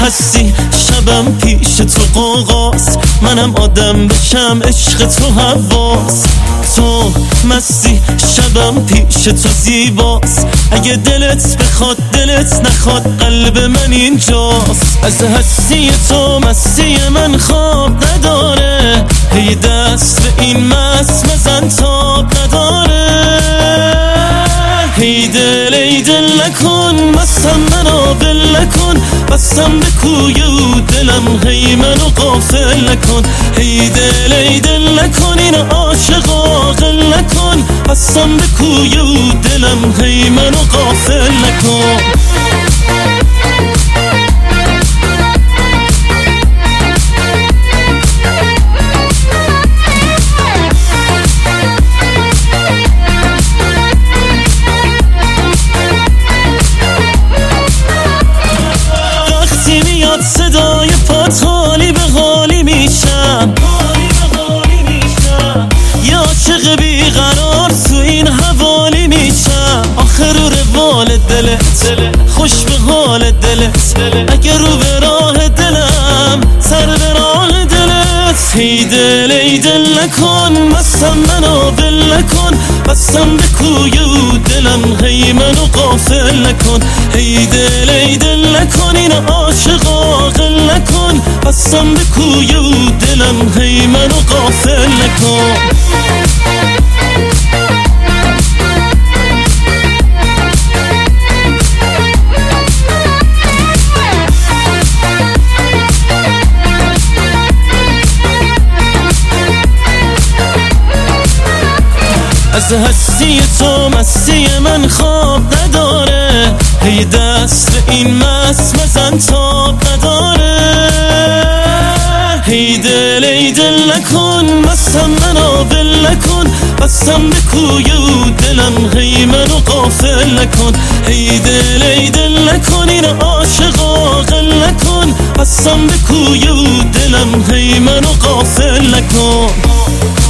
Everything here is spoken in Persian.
هستی شبم پیش تو قوقاست، منم آدم بشم عشق تو حواس. تو مستی شبم پیش تو زیباست، اگه دلت بخواد دلت نخواد قلب من اینجاست. از هستی تو مستی من خواب نداره، هی دست به این مست مزن تاب نداره. هی دل ای دل نکن مستم منو بل نکن، بستم به کوی و دلم هی منو غافل نکن. هی دل ای دل نکن این عاشقا غل نکن، بستم به کوی و دلم هی منو غافل نکن. صدای پات حالی به حالی میشم، یا عاشق بیقرار تو این حوالی میشم. آخر رو روال دلت خوش به حال دلت، اگر رو به راه دلم سر به راه دلت. هی دل ای دل نکن مستم منو بل نکن، بستم به کوی و دلم هی منو غافل نکن. هی دل ای دل نکن این عاشقا غل نکن، بستم به کوی و دلم هی منو غافل نکن. از هستی تو مستی من خواب نداره، هی دست به این مست مزن تاب نداره. هی دل ای دل نکن مستم منو بل نکن، بستم به کوی و دلم هی منو غافل نکن. هی دل ای دل نکن این عاشقا غل نکن، بستم به کوی و دلم هی منو غافل نکن.